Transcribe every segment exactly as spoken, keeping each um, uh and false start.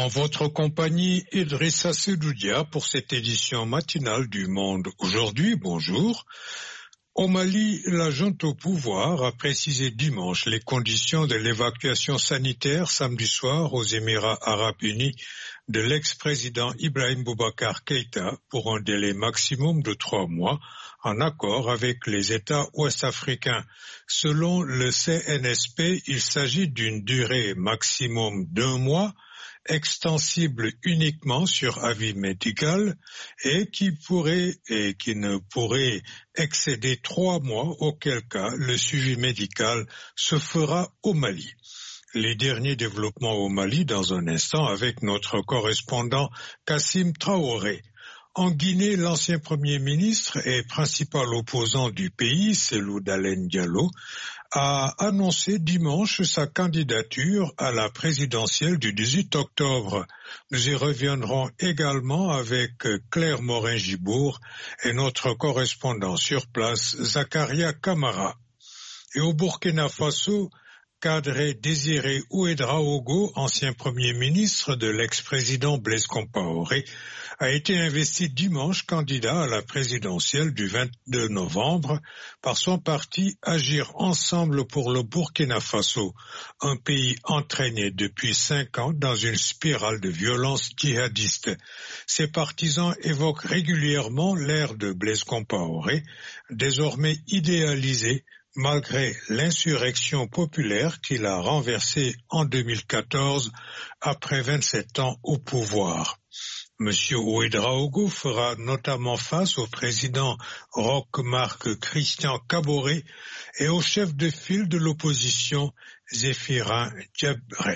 En votre compagnie, Idrissa Sedoudia pour cette édition matinale du Monde aujourd'hui. Bonjour. Au Mali, la junte au pouvoir a précisé dimanche les conditions de l'évacuation sanitaire samedi soir aux Émirats arabes unis de l'ex-président Ibrahim Boubacar Keïta pour un délai maximum de trois mois en accord avec les États ouest-africains. Selon le C N S P, il s'agit d'une durée maximum d'un mois extensible uniquement sur avis médical et qui pourrait et qui ne pourrait excéder trois mois, auquel cas le suivi médical se fera au Mali. Les derniers développements au Mali dans un instant avec notre correspondant Kassim Traoré. En Guinée, l'ancien Premier ministre et principal opposant du pays, Cellou Dalein Diallo, a annoncé dimanche sa candidature à la présidentielle du dix-huit octobre. Nous y reviendrons également avec Claire Morin-Gibourg et notre correspondant sur place, Zakaria Kamara. Et au Burkina Faso, Kadri Désiré Ouédraogo, ancien Premier ministre de l'ex-président Blaise Compaoré, a été investi dimanche candidat à la présidentielle du vingt-deux novembre par son parti Agir Ensemble pour le Burkina Faso, un pays entraîné depuis cinq ans dans une spirale de violence djihadiste. Ses partisans évoquent régulièrement l'ère de Blaise Compaoré, désormais idéalisé malgré l'insurrection populaire qu'il a renversée en deux mille quatorze après vingt-sept ans au pouvoir. Monsieur Ouédraogo fera notamment face au président Roch-Marc Christian Kaboré et au chef de file de l'opposition Zéphirin Diabré.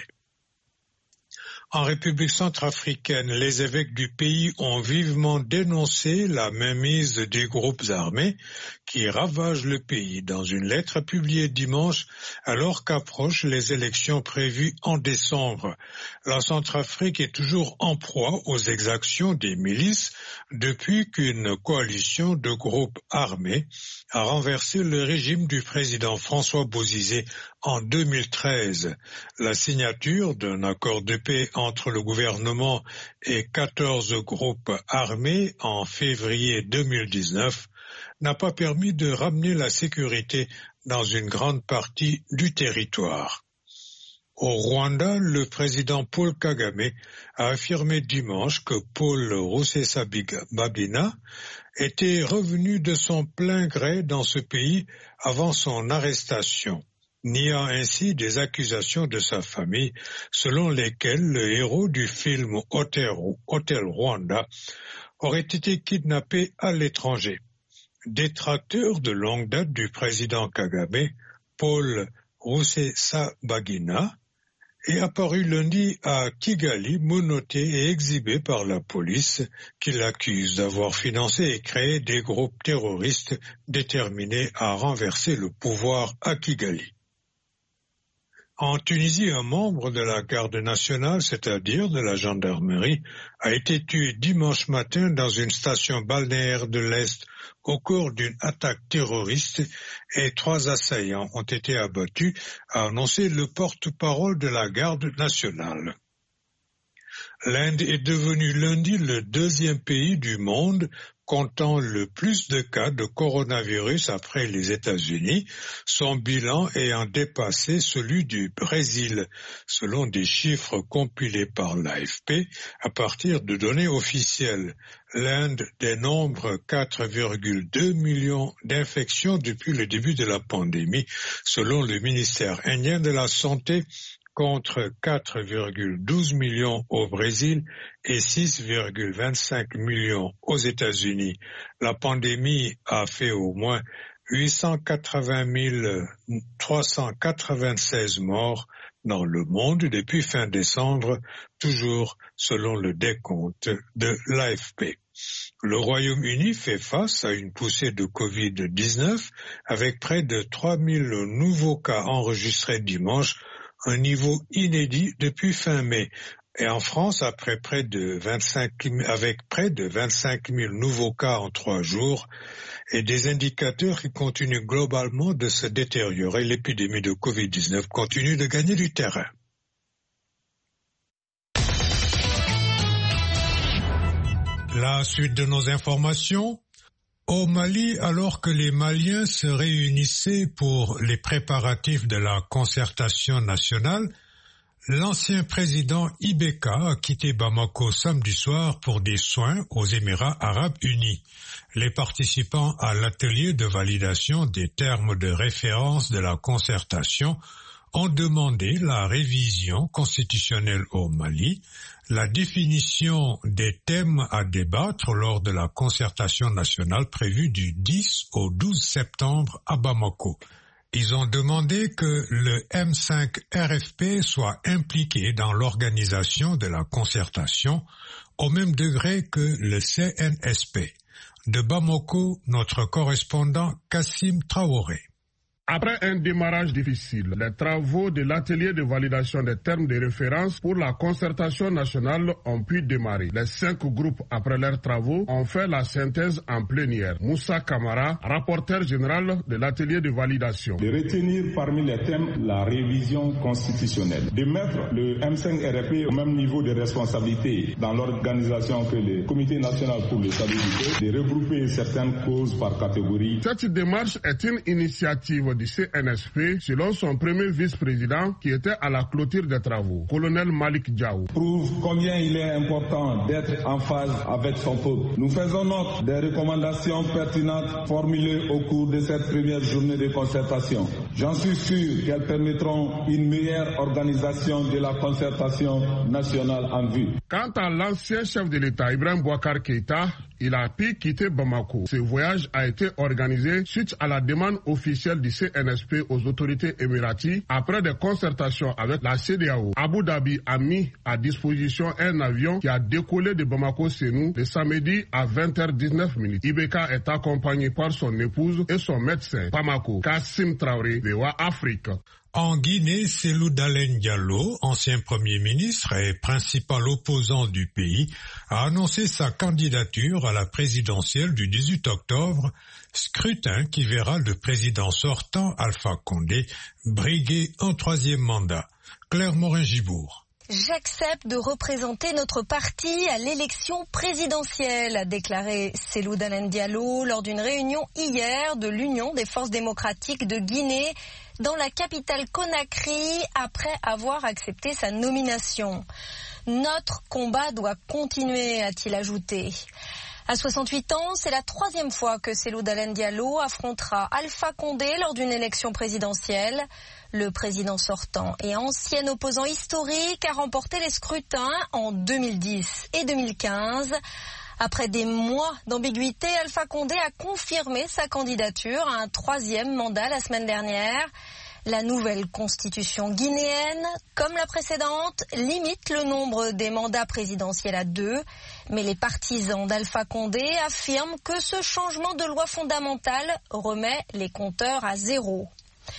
En République centrafricaine, les évêques du pays ont vivement dénoncé la mainmise des groupes armés qui ravagent le pays dans une lettre publiée dimanche alors qu'approchent les élections prévues en décembre. La Centrafrique est toujours en proie aux exactions des milices depuis qu'une coalition de groupes armés a renversé le régime du président François Bozizé en deux mille treize. La signature d'un accord de paix entre le gouvernement et quatorze groupes armés en février deux mille dix-neuf n'a pas permis de ramener la sécurité dans une grande partie du territoire. Au Rwanda, le président Paul Kagame a affirmé dimanche que Paul Rusesabagina était revenu de son plein gré dans ce pays avant son arrestation, niant ainsi des accusations de sa famille selon lesquelles le héros du film Hotel, Hotel Rwanda aurait été kidnappé à l'étranger. Détracteur de longue date du président Kagame, Paul Rusesabagina est apparu lundi à Kigali, menotté et exhibé par la police qui l'accuse d'avoir financé et créé des groupes terroristes déterminés à renverser le pouvoir à Kigali. En Tunisie, un membre de la garde nationale, c'est-à-dire de la gendarmerie, a été tué dimanche matin dans une station balnéaire de l'Est au cours d'une attaque terroriste et trois assaillants ont été abattus, a annoncé le porte-parole de la garde nationale. L'Inde est devenue lundi le deuxième pays du monde comptant le plus de cas de coronavirus après les États-Unis, son bilan ayant dépassé celui du Brésil, selon des chiffres compilés par l'A F P à partir de données officielles. L'Inde dénombre quatre virgule deux millions d'infections depuis le début de la pandémie, selon le ministère indien de la Santé, contre quatre virgule douze millions au Brésil et six virgule vingt-cinq millions aux États-Unis. La pandémie a fait au moins huit cent quatre-vingt mille trois cent quatre-vingt-seize morts dans le monde depuis fin décembre, toujours selon le décompte de l'A F P. Le Royaume-Uni fait face à une poussée de covid dix-neuf avec près de trois mille nouveaux cas enregistrés dimanche, un niveau inédit depuis fin mai. Et en France, après près de vingt-cinq, avec près de vingt-cinq mille nouveaux cas en trois jours et des indicateurs qui continuent globalement de se détériorer, l'épidémie de covid dix-neuf continue de gagner du terrain. La suite de nos informations. Au Mali, alors que les Maliens se réunissaient pour les préparatifs de la concertation nationale, l'ancien président Ibeka a quitté Bamako samedi soir pour des soins aux Émirats arabes unis. Les participants à l'atelier de validation des termes de référence de la concertation ont demandé la révision constitutionnelle au Mali, la définition des thèmes à débattre lors de la concertation nationale prévue du dix au douze septembre à Bamako. Ils ont demandé que le M cinq R F P soit impliqué dans l'organisation de la concertation au même degré que le C N S P. De Bamako, notre correspondant Kassim Traoré. Après un démarrage difficile, les travaux de l'atelier de validation des termes de référence pour la concertation nationale ont pu démarrer. Les cinq groupes, après leurs travaux, ont fait la synthèse en plénière. Moussa Kamara, rapporteur général de l'atelier de validation. De retenir parmi les thèmes la révision constitutionnelle. De mettre le M cinq R F P au même niveau de responsabilité dans l'organisation que le Comité national pour le salut du peuple, de regrouper certaines causes par catégorie. Cette démarche est une initiative du C N S P, selon son premier vice-président qui était à la clôture des travaux, colonel Malik Diaw. Prouve combien il est important d'être en phase avec son peuple. Nous faisons note des recommandations pertinentes formulées au cours de cette première journée de concertation. J'en suis sûr qu'elles permettront une meilleure organisation de la concertation nationale en vue. Quant à l'ancien chef de l'État, Ibrahim Boubacar Keïta, il a pu quitter Bamako. Ce voyage a été organisé suite à la demande officielle du C N S P aux autorités émiraties après des concertations avec la C E D E A O. Abu Dhabi a mis à disposition un avion qui a décollé de Bamako-Sénou le samedi à vingt heures dix-neuf. Ibeka est accompagné par son épouse et son médecin. Bamako, Kassim Traoré, V O A Afrique. En Guinée, Cellou Dalein Diallo, ancien Premier ministre et principal opposant du pays, a annoncé sa candidature à la présidentielle du dix-huit octobre, scrutin qui verra le président sortant Alpha Condé briguer un troisième mandat. Claire Morin-Gibourg. J'accepte de représenter notre parti à l'élection présidentielle, a déclaré Cellou Dalein Diallo lors d'une réunion hier de l'Union des forces démocratiques de Guinée dans la capitale Conakry après avoir accepté sa nomination. Notre combat doit continuer, a-t-il ajouté. À soixante-huit ans, c'est la troisième fois que Cellou Dalein Diallo affrontera Alpha Condé lors d'une élection présidentielle. Le président sortant et ancien opposant historique a remporté les scrutins en deux mille dix et deux mille quinze. Après des mois d'ambiguïté, Alpha Condé a confirmé sa candidature à un troisième mandat la semaine dernière. La nouvelle constitution guinéenne, comme la précédente, limite le nombre des mandats présidentiels à deux. Mais les partisans d'Alpha Condé affirment que ce changement de loi fondamentale remet les compteurs à zéro.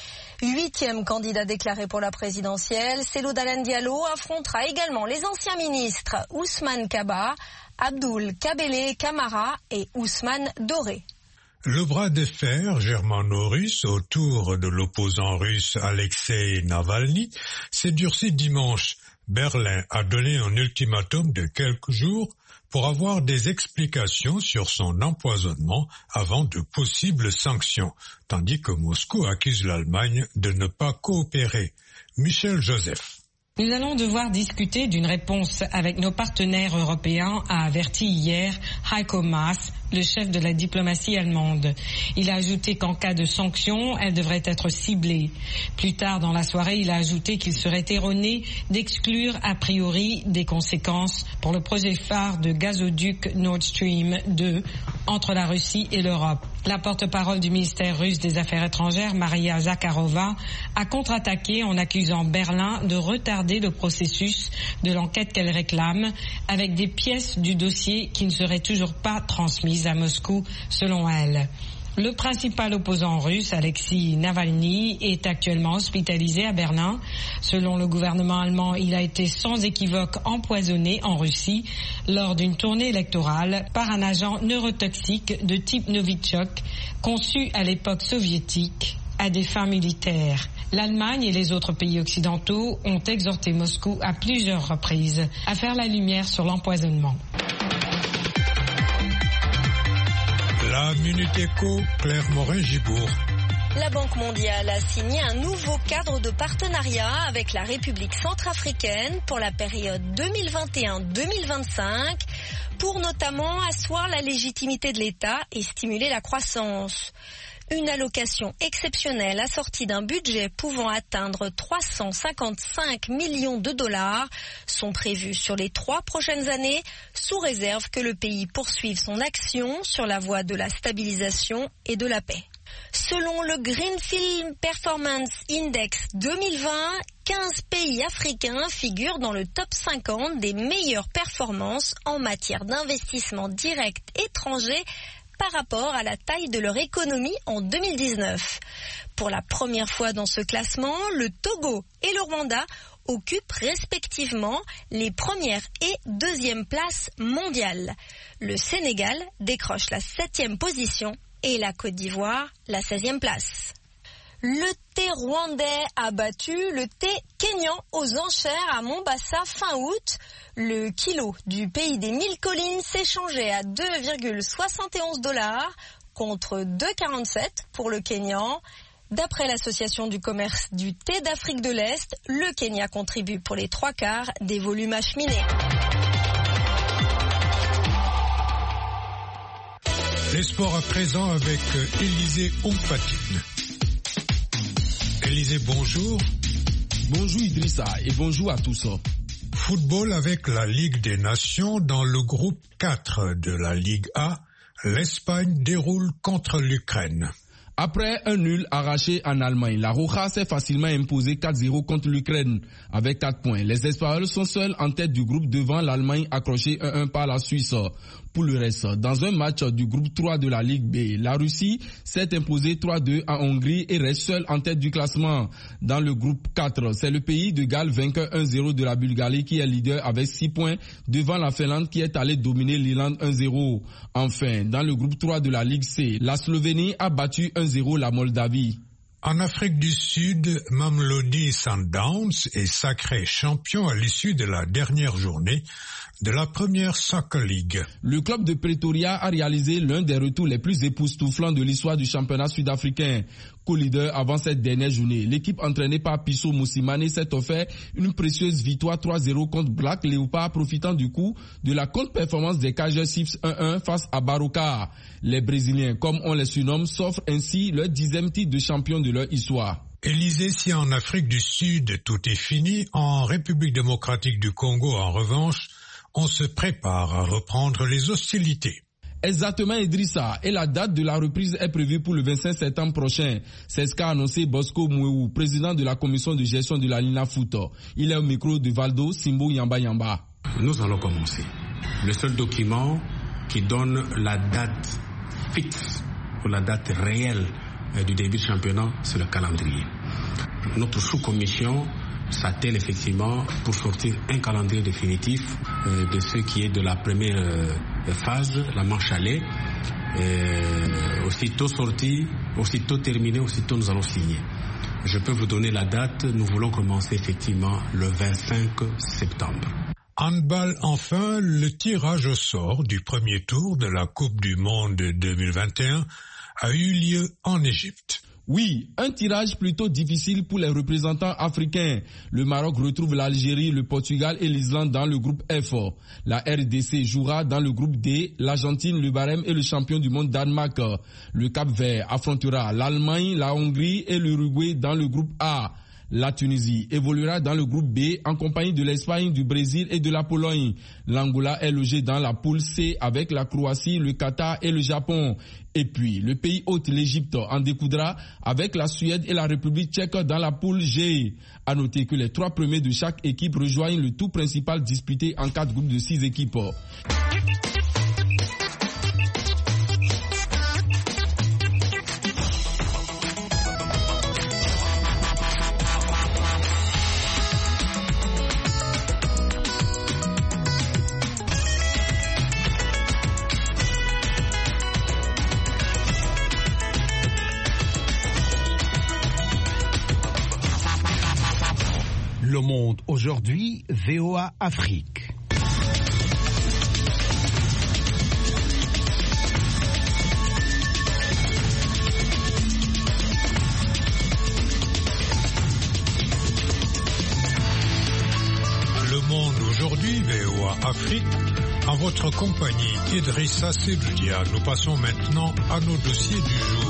Huitième candidat déclaré pour la présidentielle, Cellou Dalein Diallo affrontera également les anciens ministres Ousmane Kaba, Abdoul Kabele Kamara et Ousmane Doré. Le bras de fer germano-russe autour de l'opposant russe Alexei Navalny s'est durci dimanche. Berlin a donné un ultimatum de quelques jours pour avoir des explications sur son empoisonnement avant de possibles sanctions, tandis que Moscou accuse l'Allemagne de ne pas coopérer. Michel Joseph. Nous allons devoir discuter d'une réponse avec nos partenaires européens, a averti hier Heiko Maas, le chef de la diplomatie allemande. Il a ajouté qu'en cas de sanctions, elles devraient être ciblées. Plus tard dans la soirée, il a ajouté qu'il serait erroné d'exclure a priori des conséquences pour le projet phare de gazoduc Nord Stream deux entre la Russie et l'Europe. La porte-parole du ministère russe des Affaires étrangères, Maria Zakharova, a contre-attaqué en accusant Berlin de retarder le processus de l'enquête qu'elle réclame avec des pièces du dossier qui ne seraient toujours pas transmises à Moscou, selon elle. Le principal opposant russe, Alexei Navalny, est actuellement hospitalisé à Berlin. Selon le gouvernement allemand, il a été sans équivoque empoisonné en Russie lors d'une tournée électorale par un agent neurotoxique de type Novichok, conçu à l'époque soviétique à des fins militaires. L'Allemagne et les autres pays occidentaux ont exhorté Moscou à plusieurs reprises à faire la lumière sur l'empoisonnement. La Minute Éco, Claire Morin-Gibourg. La Banque mondiale a signé un nouveau cadre de partenariat avec la République centrafricaine pour la période deux mille vingt et un deux mille vingt-cinq pour notamment asseoir la légitimité de l'État et stimuler la croissance. Une allocation exceptionnelle assortie d'un budget pouvant atteindre trois cent cinquante-cinq millions de dollars sont prévues sur les trois prochaines années, sous réserve que le pays poursuive son action sur la voie de la stabilisation et de la paix. Selon le Greenfield Performance Index deux mille vingt, quinze pays africains figurent dans le top cinquante des meilleures performances en matière d'investissement direct étranger par rapport à la taille de leur économie en deux mille dix-neuf. Pour la première fois dans ce classement, le Togo et le Rwanda occupent respectivement les premières et deuxièmes places mondiales. Le Sénégal décroche la septième position et la Côte d'Ivoire la seizième place. Le thé rwandais a battu le thé kényan aux enchères à Mombasa fin août. Le kilo du pays des mille collines s'échangeait à deux virgule soixante et onze dollars contre deux virgule quarante-sept pour le Kényan. D'après l'Association du commerce du thé d'Afrique de l'Est, le Kenya contribue pour les trois quarts des volumes acheminés. Les sports à présent avec Élisée Ompatine. Élisée, bonjour. Bonjour Idrissa et bonjour à tous. Football avec la Ligue des Nations dans le groupe quatre de la Ligue A. L'Espagne déroule contre l'Ukraine. Après un nul arraché en Allemagne, la Roja s'est facilement imposée quatre zéro contre l'Ukraine avec quatre points. Les Espagnols sont seuls en tête du groupe devant l'Allemagne accrochée un un par la Suisse. Pour le reste, dans un match du groupe trois de la Ligue B, la Russie s'est imposée trois deux en Hongrie et reste seule en tête du classement. Dans le groupe quatre, c'est le pays de Galles vainqueur un zéro de la Bulgarie qui est leader avec six points devant la Finlande qui est allée dominer l'Irlande un zéro. Enfin, dans le groupe trois de la Ligue C, la Slovénie a battu un zéro la Moldavie. En Afrique du Sud, Mamelodi Sundowns est sacré champion à l'issue de la dernière journée de la première Soccer League. Le club de Pretoria a réalisé l'un des retours les plus époustouflants de l'histoire du championnat sud-africain. Co-leader avant cette dernière journée, l'équipe entraînée par Piso Moussimane s'est offert une précieuse victoire trois zéro contre Black Leopard, profitant du coup de la contre-performance des Kaiser Chiefs un un face à Baroka. Les Brésiliens, comme on les surnomme, s'offrent ainsi leur dixième titre de champion de leur histoire. Élysée, si en Afrique du Sud tout est fini, en République démocratique du Congo, en revanche, on se prépare à reprendre les hostilités. Exactement Idrissa, et la date de la reprise est prévue pour le vingt-cinq septembre prochain. C'est ce qu'a annoncé Bosco Mouéou, président de la commission de gestion de la Lina Foot. Il est au micro de Valdo Simbo Yamba Yamba. Nous allons commencer. Le seul document qui donne la date fixe ou la date réelle du début du championnat, c'est le calendrier. Notre sous-commission s'attelle effectivement pour sortir un calendrier définitif euh, de ce qui est de la première euh, phase, la manche aller. Euh, aussitôt sorti, aussitôt terminé, aussitôt nous allons signer. Je peux vous donner la date, nous voulons commencer effectivement le vingt-cinq septembre. Handball, enfin, le tirage au sort du premier tour de la Coupe du Monde deux mille vingt et un a eu lieu en Égypte. Oui, un tirage plutôt difficile pour les représentants africains. Le Maroc retrouve l'Algérie, le Portugal et l'Islande dans le groupe F. La R D C jouera dans le groupe D, l'Argentine, le Bahreïn et le champion du monde Danemark. Le Cap-Vert affrontera l'Allemagne, la Hongrie et l'Uruguay dans le groupe A. La Tunisie évoluera dans le groupe B en compagnie de l'Espagne, du Brésil et de la Pologne. L'Angola est logé dans la poule C avec la Croatie, le Qatar et le Japon. Et puis, le pays hôte, l'Égypte, en découdra avec la Suède et la République tchèque dans la poule G. À noter que les trois premiers de chaque équipe rejoignent le tour principal disputé en quatre groupes de six équipes. Le Monde aujourd'hui, V O A Afrique. aujourd'hui, V O A Afrique, en votre compagnie Idrissa Seloudia. Nous passons maintenant à nos dossiers du jour.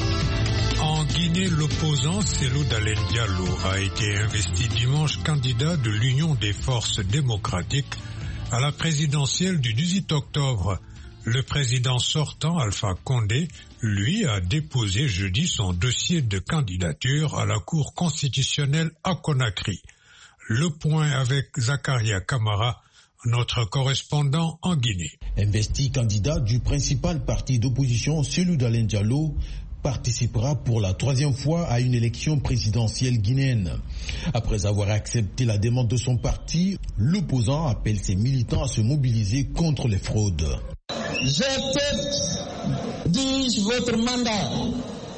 En Guinée, l'opposant Cellou Dalein Diallo a été investi dimanche candidat de l'Union des forces démocratiques à la présidentielle du dix-huit octobre. Le président sortant, Alpha Condé, lui, a déposé jeudi son dossier de candidature à la Cour constitutionnelle à Conakry. Le point avec Zakaria Kamara, notre correspondant en Guinée. Investi candidat du principal parti d'opposition, Cellou Dalein Diallo participera pour la troisième fois à une élection présidentielle guinéenne. Après avoir accepté la demande de son parti, l'opposant appelle ses militants à se mobiliser contre les fraudes. J'accepte, dis-je, votre mandat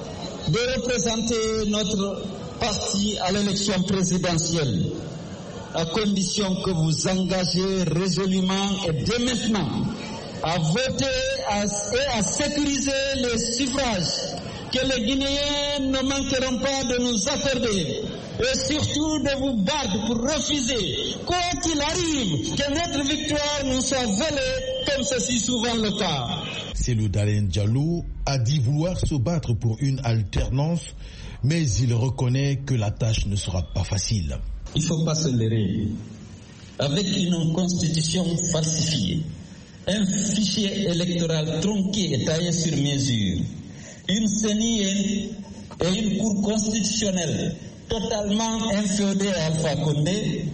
de représenter notre parti à l'élection présidentielle, à condition que vous engagez résolument et dès maintenant à voter et à sécuriser les suffrages que les Guinéens ne manqueront pas de nous accorder, et surtout de vous battre pour refuser, quoi qu'il arrive, que notre victoire nous soit volée, comme c'est si souvent le cas. Cellou Dalein Diallo a dit vouloir se battre pour une alternance, mais il reconnaît que la tâche ne sera pas facile. Il ne faut pas se leurrer. Avec une constitution falsifiée, un fichier électoral tronqué et taillé sur mesure, une C E N I et une cour constitutionnelle totalement inféodée à Alpha Condé,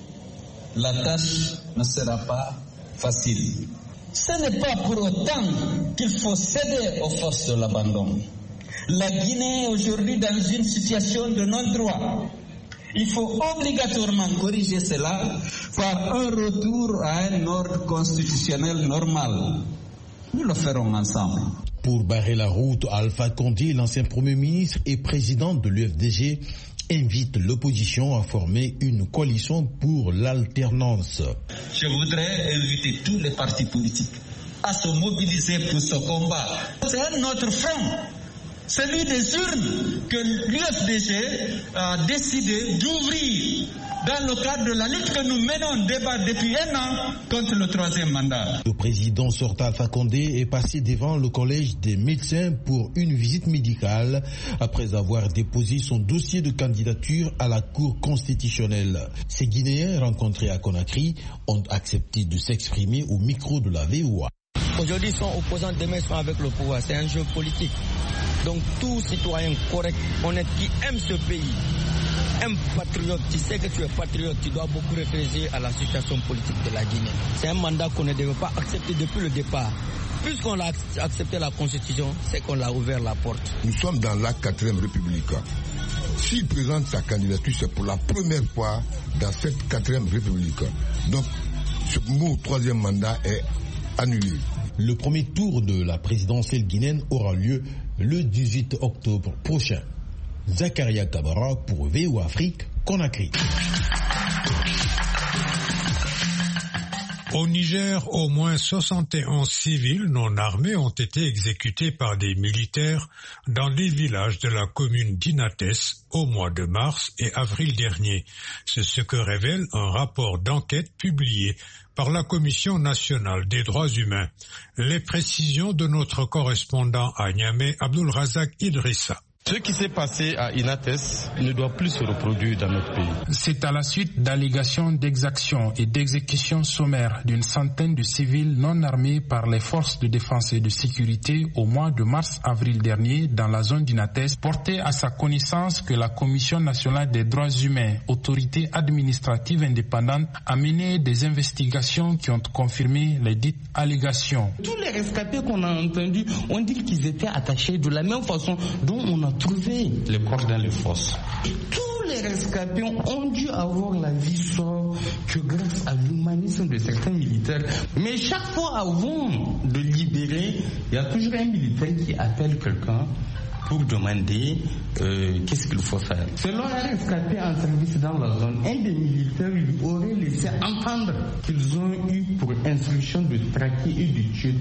la tâche ne sera pas facile. Ce n'est pas pour autant qu'il faut céder aux forces de l'abandon. La Guinée est aujourd'hui dans une situation de non-droit. Il faut obligatoirement corriger cela par un retour à un ordre constitutionnel normal. Nous le ferons ensemble. Pour barrer la route, Alpha Condé, l'ancien Premier ministre et président de l'U F D G, invite l'opposition à former une coalition pour l'alternance. Je voudrais inviter tous les partis politiques à se mobiliser pour ce combat. C'est notre front, celui des urnes, que l'U F D G a décidé d'ouvrir dans le cadre de la lutte que nous menons débat depuis un an contre le troisième mandat. Le président sortant Alpha Condé est passé devant le collège des médecins pour une visite médicale après avoir déposé son dossier de candidature à la Cour constitutionnelle. Ces Guinéens rencontrés à Conakry ont accepté de s'exprimer au micro de la V O A. Aujourd'hui, ils sont opposants, demain ils sont avec le pouvoir. C'est un jeu politique. Donc tout citoyen correct, honnête, qui aime ce pays, un patriote, tu sais que tu es patriote, tu dois beaucoup réfléchir à la situation politique de la Guinée. C'est un mandat qu'on ne devait pas accepter depuis le départ. Puisqu'on a accepté la Constitution, c'est qu'on l'a ouvert la porte. Nous sommes dans la quatrième République. S'il présente sa candidature, c'est pour la première fois dans cette quatrième République. Donc, ce mot troisième mandat est annulé. Le premier tour de la présidentielle guinéenne aura lieu le dix-huit octobre prochain. Zakaria Kamara pour V O A Afrique, Conakry. Au Niger, au moins soixante et onze civils non armés ont été exécutés par des militaires dans les villages de la commune d'Inates au mois de mars et avril dernier. C'est ce que révèle un rapport d'enquête publié par la Commission nationale des droits humains. Les précisions de notre correspondant à Niamey, Abdul Razak Idrissa. Ce qui s'est passé à Inates ne doit plus se reproduire dans notre pays. C'est à la suite d'allégations d'exactions et d'exécutions sommaires d'une centaine de civils non armés par les forces de défense et de sécurité au mois de mars-avril dernier dans la zone d'Inates, portée à sa connaissance que la Commission nationale des droits humains, autorité administrative indépendante, a mené des investigations qui ont confirmé les dites allégations. Tous les rescapés qu'on a entendus ont dit qu'ils étaient attachés de la même façon dont on a trouvé les corps dans les fosses. Et tous les rescapés ont dû avoir la vie sauve que grâce à l'humanisme de certains militaires. Mais chaque fois avant de libérer, il y a toujours un militaire qui appelle quelqu'un pour demander euh, qu'est-ce qu'il faut faire. Selon un rescapé en service dans la zone, un des militaires lui aurait laissé entendre qu'ils ont eu pour instruction de traquer et de tuer toute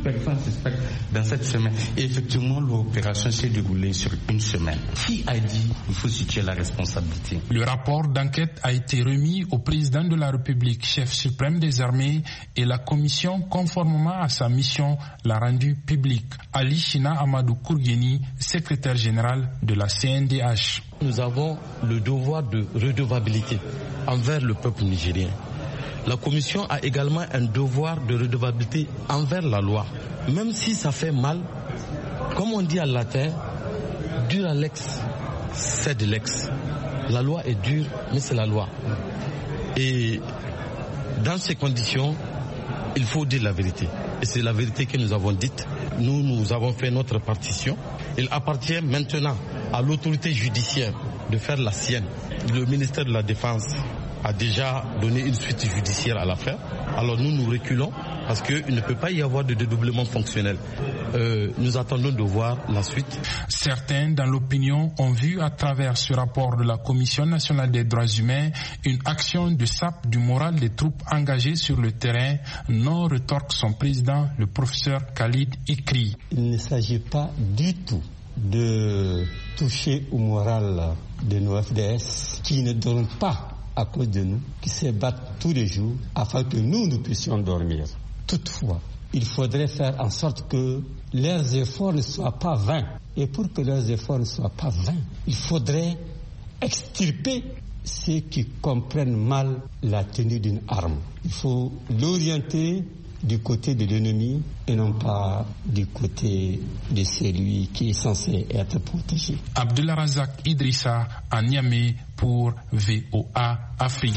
personnes suspectes dans cette semaine. Et effectivement, l'opération s'est déroulée sur une semaine. Qui a dit qu'il faut situer la responsabilité? Le rapport d'enquête a été remis au président de la République, chef suprême des armées, et la commission, conformément à sa mission, l'a rendu public. Ali China Amadou Kourgueni, secrétaire général de la C N D H. Nous avons le devoir de redevabilité envers le peuple nigérien. La commission a également un devoir de redevabilité envers la loi. Même si ça fait mal, comme on dit en latin, dura lex, sed lex. La loi est dure, mais c'est la loi. Et dans ces conditions, il faut dire la vérité. Et c'est la vérité que nous avons dite. Nous, nous avons fait notre partition. Il appartient maintenant à l'autorité judiciaire de faire la sienne. Le ministère de la Défense a déjà donné une suite judiciaire à l'affaire. Alors nous, nous reculons parce qu'il ne peut pas y avoir de dédoublement fonctionnel. Euh, nous attendons de voir la suite. Certains, dans l'opinion, ont vu à travers ce rapport de la Commission nationale des droits humains une action de sape du moral des troupes engagées sur le terrain. Non, retorque son président, le professeur Khalid Ikri. Il ne s'agit pas du tout de toucher au moral de nos F D S qui ne dorment pas à cause de nous, qui se battent tous les jours afin que nous, nous puissions dormir. Toutefois, il faudrait faire en sorte que leurs efforts ne soient pas vains. Et pour que leurs efforts ne soient pas vains, il faudrait extirper ceux qui comprennent mal la tenue d'une arme. Il faut l'orienter du côté de l'ennemi et non pas du côté de celui qui est censé être protégé. Abdullah Razak Idrissa à Niamey pour V O A Afrique.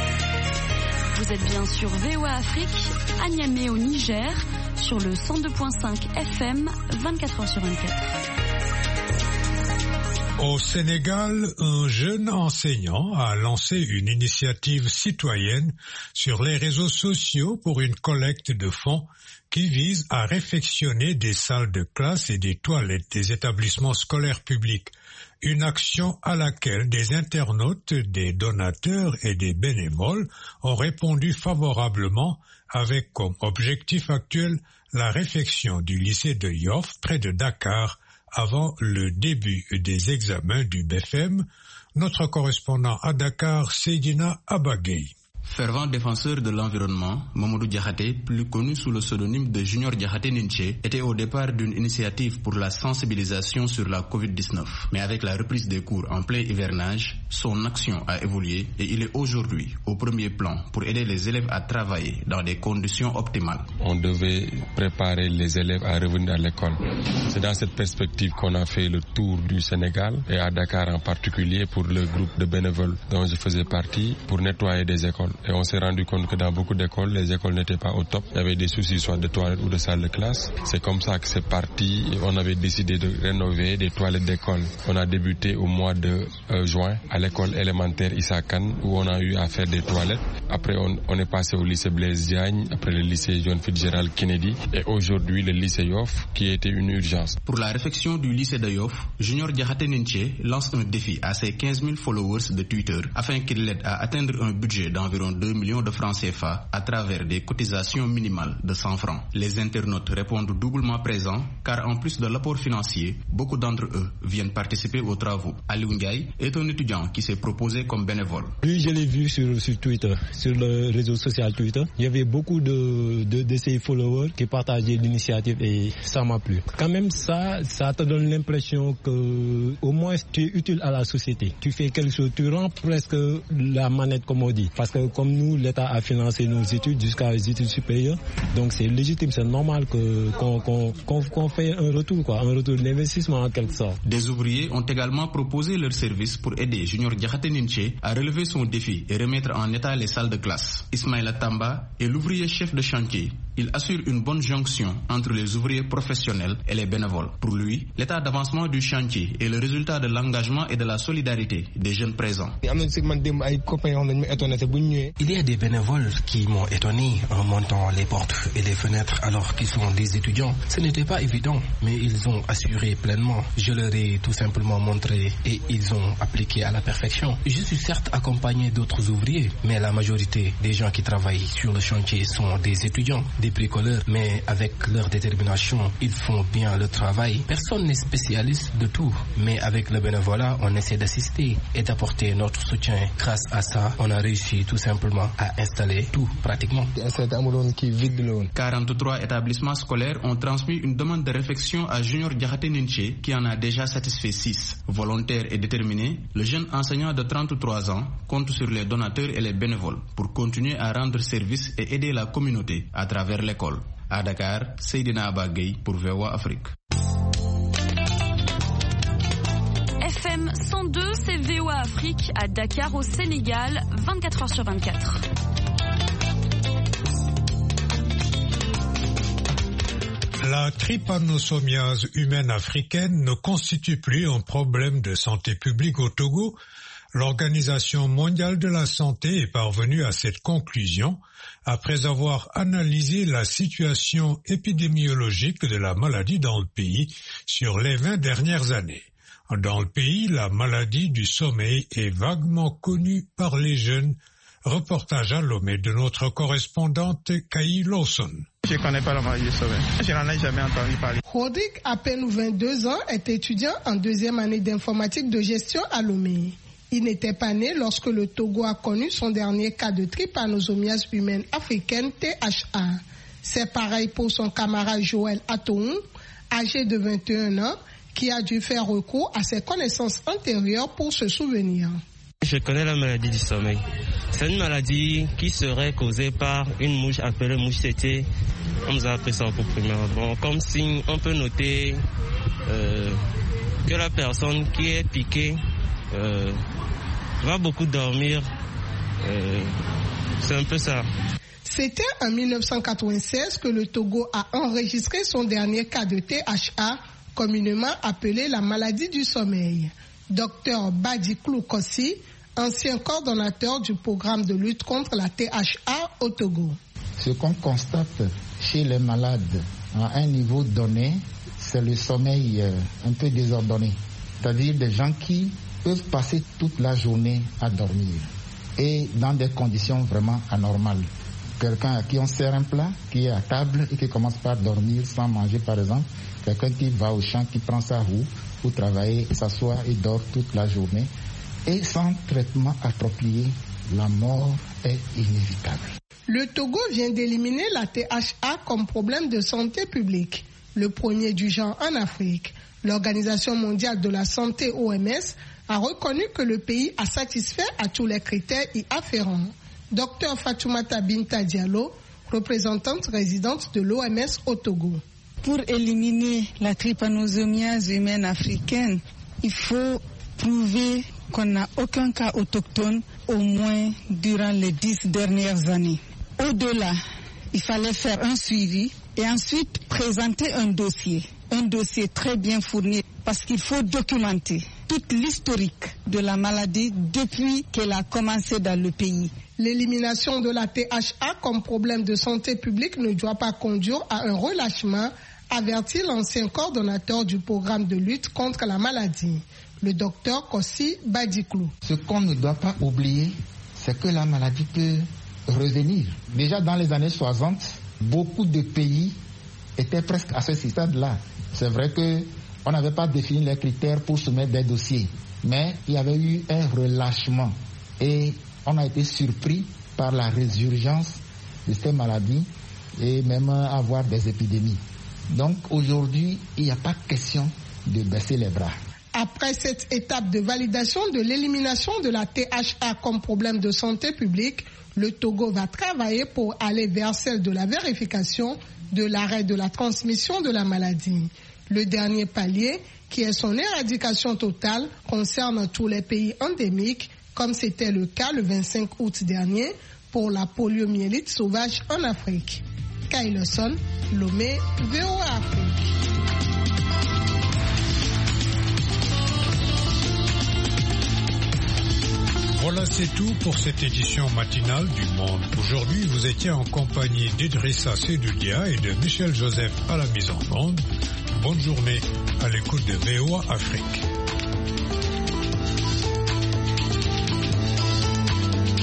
Vous êtes bien sur V O A Afrique, à Niamey au Niger, sur le cent deux virgule cinq F M, vingt-quatre heures sur vingt-quatre. Au Sénégal, un jeune enseignant a lancé une initiative citoyenne sur les réseaux sociaux pour une collecte de fonds qui vise à réfectionner des salles de classe et des toilettes des établissements scolaires publics. Une action à laquelle des internautes, des donateurs et des bénévoles ont répondu favorablement avec comme objectif actuel la réfection du lycée de Yoff près de Dakar avant le début des examens du B F M. Notre correspondant à Dakar, Seydina Abagay. Fervent défenseur de l'environnement, Mamadou Diakhaté, plus connu sous le pseudonyme de Junior Diakhaté Ninché, était au départ d'une initiative pour la sensibilisation sur la covid dix-neuf. Mais avec la reprise des cours en plein hivernage, son action a évolué et il est aujourd'hui au premier plan pour aider les élèves à travailler dans des conditions optimales. On devait préparer les élèves à revenir à l'école. C'est dans cette perspective qu'on a fait le tour du Sénégal et à Dakar en particulier pour le groupe de bénévoles dont je faisais partie pour nettoyer des écoles. Et on s'est rendu compte que dans beaucoup d'écoles, les écoles n'étaient pas au top. Il y avait des soucis soit de toilettes ou de salles de classe. C'est comme ça que c'est parti. On avait décidé de rénover des toilettes d'école. On a débuté au mois de euh, juin à l'école élémentaire Issa Kane où on a eu à faire des toilettes. Après, on, on est passé au lycée Blaise Diagne, après le lycée John Fitzgerald Kennedy et aujourd'hui le lycée Yoff qui était une urgence. Pour la réfection du lycée de Yoff, Junior Diakhaté Ninché lance un défi à ses quinze mille followers de Twitter afin qu'il l'aide à atteindre un budget d'environ deux millions de francs C F A à travers des cotisations minimales de cent francs. Les internautes répondent doublement présents car en plus de l'apport financier, beaucoup d'entre eux viennent participer aux travaux. Aliou Ndiaye est un étudiant qui s'est proposé comme bénévole. Lui, je l'ai vu sur, sur Twitter, sur le réseau social Twitter. Il y avait beaucoup de, de, de ses followers qui partageaient l'initiative et ça m'a plu. Quand même, ça, ça te donne l'impression que au moins tu es utile à la société. Tu fais quelque chose, tu rends presque la manette comme on dit. Parce que comme nous, l'État a financé nos études jusqu'à les études supérieures. Donc c'est légitime, c'est normal que, qu'on, qu'on, qu'on, qu'on fait un retour, quoi, un retour d'investissement en quelque sorte. Des ouvriers ont également proposé leur service pour aider Junior Diakhaté Ninché à relever son défi et remettre en état les salles de classe. Ismaïla Tamba est l'ouvrier chef de chantier. Il assure une bonne jonction entre les ouvriers professionnels et les bénévoles. Pour lui, l'état d'avancement du chantier est le résultat de l'engagement et de la solidarité des jeunes présents. Il y a des bénévoles qui m'ont étonné en montant les portes et les fenêtres alors qu'ils sont des étudiants. Ce n'était pas évident, mais ils ont assuré pleinement. Je leur ai tout simplement montré et ils ont appliqué à la perfection. Je suis certes accompagné d'autres ouvriers, mais la majorité des gens qui travaillent sur le chantier sont des étudiants, des petits bricoleurs, mais avec leur détermination, ils font bien le travail. Personne n'est spécialiste de tout, mais avec le bénévolat, on essaie d'assister et d'apporter notre soutien. Grâce à ça, on a réussi tout simplement à installer tout pratiquement. quarante-trois établissements scolaires ont transmis une demande de réflexion à Junior Diakhaté Ninché qui en a déjà satisfait six. Volontaire et déterminé, le jeune enseignant de trente-trois ans compte sur les donateurs et les bénévoles pour continuer à rendre service et aider la communauté à travers l'école. À Dakar, Seydina Abagay pour V O A Afrique. F M cent deux, c'est V O A Afrique à Dakar au Sénégal, vingt-quatre heures sur vingt-quatre. La trypanosomiase humaine africaine ne constitue plus un problème de santé publique au Togo. L'Organisation mondiale de la santé est parvenue à cette conclusion après avoir analysé la situation épidémiologique de la maladie dans le pays sur les vingt dernières années. Dans le pays, la maladie du sommeil est vaguement connue par les jeunes. Reportage à Lomé de notre correspondante Kaï Lawson. Je ne connais pas la maladie du sommeil. Je n'en ai jamais entendu parler. Rodrigue, à peine vingt-deux ans, est étudiant en deuxième année d'informatique de gestion à Lomé. Il n'était pas né lorsque le Togo a connu son dernier cas de trypanosomiase humaine africaine T H A. C'est pareil pour son camarade Joël Atoun, âgé de vingt et un ans, qui a dû faire recours à ses connaissances antérieures pour se souvenir. Je connais la maladie du sommeil. C'est une maladie qui serait causée par une mouche appelée mouche C T. On nous a appris ça au cours primaire. Bon, comme signe, on peut noter euh, que la personne qui est piquée euh, va beaucoup dormir. Euh, c'est un peu ça. C'était en mille neuf cent quatre-vingt-seize que le Togo a enregistré son dernier cas de T H A, communément appelé la maladie du sommeil. Docteur Badiklou Kossi, ancien coordonnateur du programme de lutte contre la T H A au Togo. Ce qu'on constate chez les malades à un niveau donné, c'est le sommeil un peu désordonné. C'est-à-dire des gens qui peuvent passer toute la journée à dormir et dans des conditions vraiment anormales. Quelqu'un à qui on sert un plat, qui est à table et qui commence par dormir sans manger par exemple. Quelqu'un qui va au champ, qui prend sa roue pour travailler, s'assoit et dort toute la journée. Et sans traitement approprié, la mort est inévitable. Le Togo vient d'éliminer la T H A comme problème de santé publique, le premier du genre en Afrique. L'Organisation mondiale de la santé O M S a reconnu que le pays a satisfait à tous les critères y afférents. Docteur Fatoumata Binta Diallo, représentante résidente de l'O M S au Togo. Pour éliminer la trypanosomiase humaine africaine, il faut prouver qu'on n'a aucun cas autochtone, au moins durant les dix dernières années. Au-delà, il fallait faire un suivi et ensuite présenter un dossier. Un dossier très bien fourni parce qu'il faut documenter toute l'historique de la maladie depuis qu'elle a commencé dans le pays. L'élimination de la T H A comme problème de santé publique ne doit pas conduire à un relâchement, avertit l'ancien coordonnateur du programme de lutte contre la maladie, le docteur Kossi Badiklou. Ce qu'on ne doit pas oublier, c'est que la maladie peut revenir. Déjà dans les années soixante, beaucoup de pays étaient presque à ce stade-là. C'est vrai qu'on n'avait pas défini les critères pour soumettre des dossiers, mais il y avait eu un relâchement et on a été surpris par la résurgence de ces maladies et même avoir des épidémies. Donc aujourd'hui, il n'y a pas question de baisser les bras. Après cette étape de validation de l'élimination de la T H A comme problème de santé publique, le Togo va travailler pour aller vers celle de la vérification de l'arrêt de la transmission de la maladie. Le dernier palier, qui est son éradication totale, concerne tous les pays endémiques, comme c'était le cas le vingt-cinq août dernier pour la poliomyélite sauvage en Afrique. Kailoson, Lomé, V O A Afrique. Voilà, c'est tout pour cette édition matinale du Monde. Aujourd'hui, vous étiez en compagnie d'Idrissa Sedoudia et de Michel Joseph à la mise en onde. Bonne journée à l'écoute de V O A Afrique.